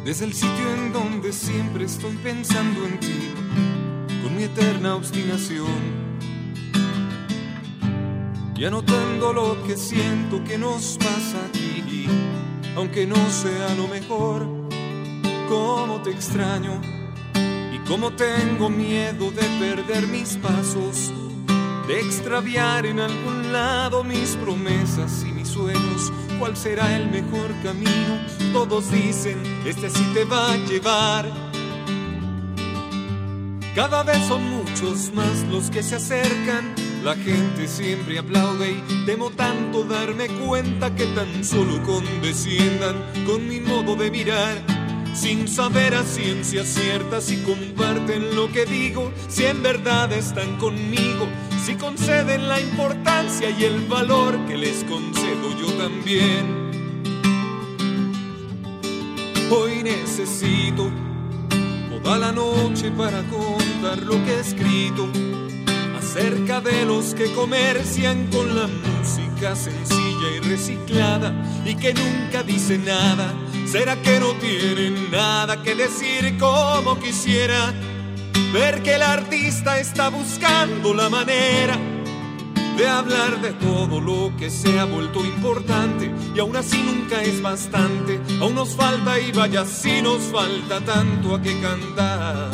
desde el sitio en donde siempre estoy pensando en ti, con mi eterna obstinación, y anotando lo que siento que nos pasa aquí, aunque no sea lo mejor. Cómo te extraño y cómo tengo miedo de perder mis pasos, de extraviar en algún lado mis promesas y mis sueños. ¿Cuál será el mejor camino? Todos dicen, este sí te va a llevar. Cada vez son muchos más los que se acercan, la gente siempre aplaude y temo tanto darme cuenta que tan solo condesciendan con mi modo de mirar, sin saber a ciencia cierta si comparten lo que digo, si en verdad están conmigo, si conceden la importancia y el valor que les concedo yo también. Hoy necesito toda la noche para contar lo que he escrito acerca de los que comercian con la música sencilla y reciclada y que nunca dicen nada. ¿Será que no tienen nada que decir como quisiera? Ver que el artista está buscando la manera de hablar de todo lo que se ha vuelto importante, y aún así nunca es bastante. Aún nos falta, y vaya si nos falta tanto a que cantar.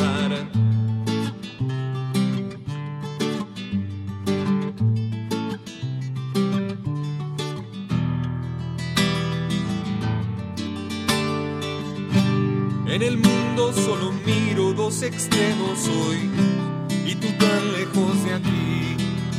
En el mundo solo miro dos extremos hoy, y tú tan lejos de aquí.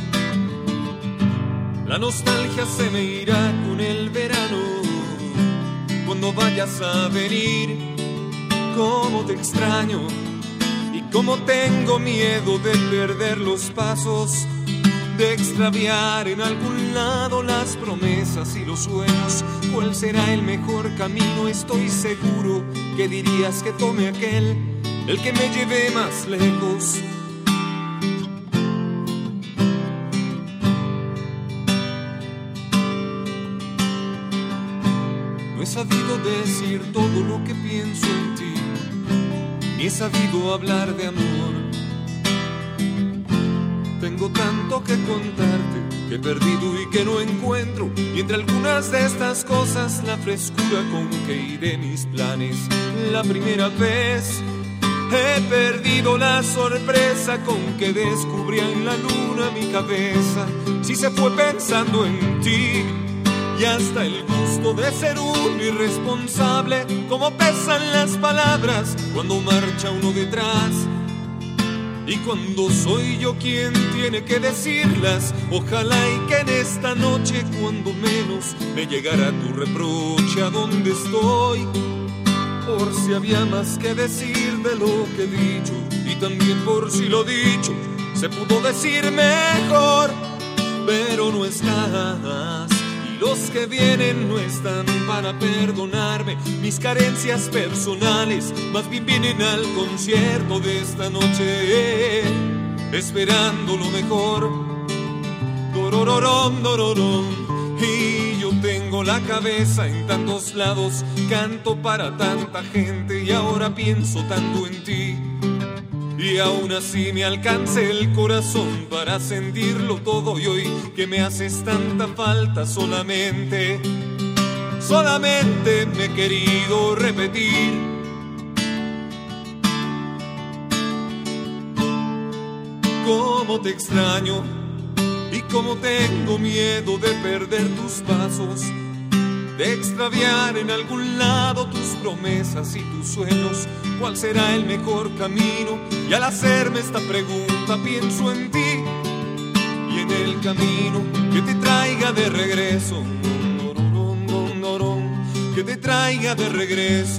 La nostalgia se me irá con el verano, cuando vayas a venir. Cómo te extraño y cómo tengo miedo de perder los pasos, de extraviar en algún lado las promesas y los sueños. ¿Cuál será el mejor camino? Estoy seguro que dirías que tome aquel, el que me lleve más lejos. No he sabido decir todo lo que pienso en ti, ni he sabido hablar de amor. Tengo tanto que contarte, que he perdido y que no encuentro, y entre algunas de estas cosas la frescura con que iré mis planes. La primera vez he perdido la sorpresa con que descubría en la luna mi cabeza. Si se fue pensando en ti, y hasta el gusto de ser un irresponsable. Cómo pesan las palabras cuando marcha uno detrás, y cuando soy yo quien tiene que decirlas. Ojalá y que en esta noche, cuando menos, me llegara tu reproche a donde estoy, por si había más que decir de lo que he dicho, y también por si lo dicho se pudo decir mejor. Pero no estás, y los que vienen no están para perdonarme mis carencias personales, más bien vienen al concierto de esta noche, esperando lo mejor. Dorororón, dororón. Y yo tengo la cabeza en tantos lados, canto para tanta gente y ahora pienso tanto en ti. Y aún así me alcanza el corazón para sentirlo todo, y hoy que me haces tanta falta solamente me he querido repetir. Cómo te extraño y cómo tengo miedo de perder tus pasos, de extraviar en algún lado tus promesas y tus sueños. ¿Cuál será el mejor camino? Y al hacerme esta pregunta pienso en ti, y en el camino que te traiga de regreso, que te traiga de regreso.